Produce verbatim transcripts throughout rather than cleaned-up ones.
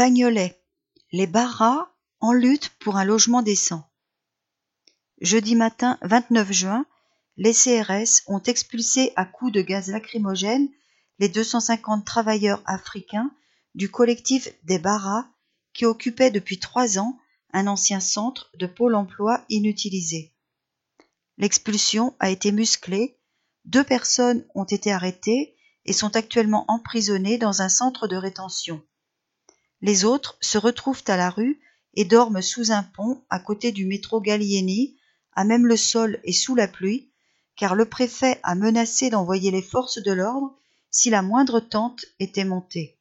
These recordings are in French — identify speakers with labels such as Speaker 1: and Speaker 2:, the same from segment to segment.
Speaker 1: Bagnolet, les Baras en lutte pour un logement décent. Jeudi matin vingt-neuf juin, les C R S ont expulsé à coups de gaz lacrymogène les deux cent cinquante travailleurs africains du collectif des Baras qui occupait depuis trois ans un ancien centre de Pôle emploi inutilisé. L'expulsion a été musclée, deux personnes ont été arrêtées et sont actuellement emprisonnées dans un centre de rétention. Les autres se retrouvent à la rue et dorment sous un pont à côté du métro Gallieni, à même le sol et sous la pluie, car le préfet a menacé d'envoyer les forces de l'ordre si la moindre tente était montée.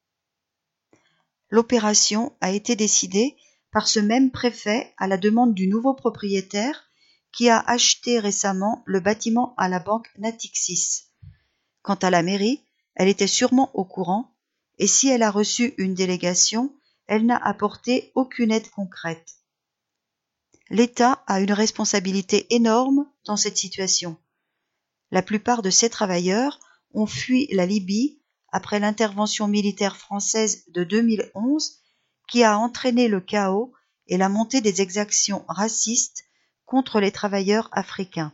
Speaker 1: L'opération a été décidée par ce même préfet à la demande du nouveau propriétaire qui a acheté récemment le bâtiment à la banque Natixis. Quant à la mairie, elle était sûrement au courant, et si elle a reçu une délégation, elle n'a apporté aucune aide concrète. L'État a une responsabilité énorme dans cette situation. La plupart de ces travailleurs ont fui la Libye après l'intervention militaire française de deux mille onze qui a entraîné le chaos et la montée des exactions racistes contre les travailleurs africains.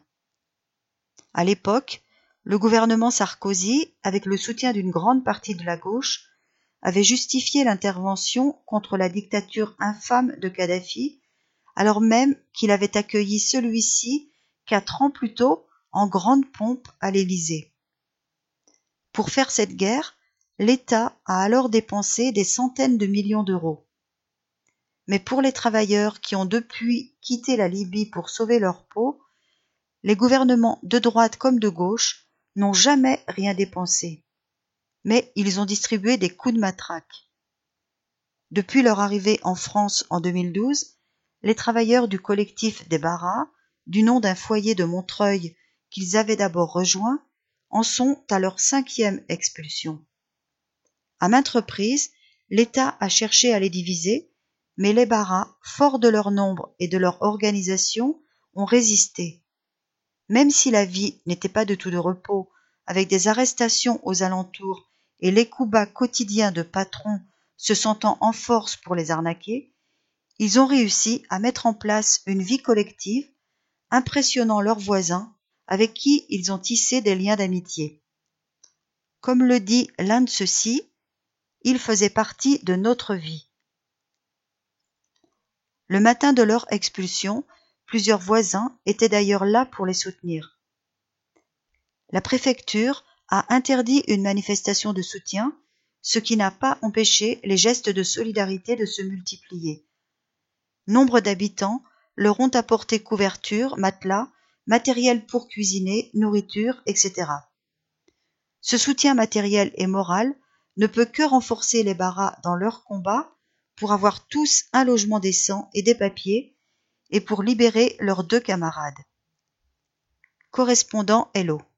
Speaker 1: À l'époque, le gouvernement Sarkozy, avec le soutien d'une grande partie de la gauche, avait justifié l'intervention contre la dictature infâme de Kadhafi, alors même qu'il avait accueilli celui-ci quatre ans plus tôt en grande pompe à l'Élysée. Pour faire cette guerre, l'État a alors dépensé des centaines de millions d'euros. Mais pour les travailleurs qui ont depuis quitté la Libye pour sauver leur peau, les gouvernements de droite comme de gauche n'ont jamais rien dépensé. Mais ils ont distribué des coups de matraque. Depuis leur arrivée en France en deux mille douze, les travailleurs du collectif des Baras, du nom d'un foyer de Montreuil qu'ils avaient d'abord rejoint, en sont à leur cinquième expulsion. À maintes reprises, l'État a cherché à les diviser, mais les Baras, forts de leur nombre et de leur organisation, ont résisté. Même si la vie n'était pas de tout de repos, avec des arrestations aux alentours et les coups bas quotidiens de patrons se sentant en force pour les arnaquer, ils ont réussi à mettre en place une vie collective, impressionnant leurs voisins, avec qui ils ont tissé des liens d'amitié. Comme le dit l'un de ceux-ci, ils faisaient partie de notre vie. Le matin de leur expulsion, plusieurs voisins étaient d'ailleurs là pour les soutenir. La préfecture a interdit une manifestation de soutien, ce qui n'a pas empêché les gestes de solidarité de se multiplier. Nombre d'habitants leur ont apporté couverture, matelas, matériel pour cuisiner, nourriture, et cetera. Ce soutien matériel et moral ne peut que renforcer les Baras dans leur combat pour avoir tous un logement décent et des papiers et pour libérer leurs deux camarades. Correspondant Hello.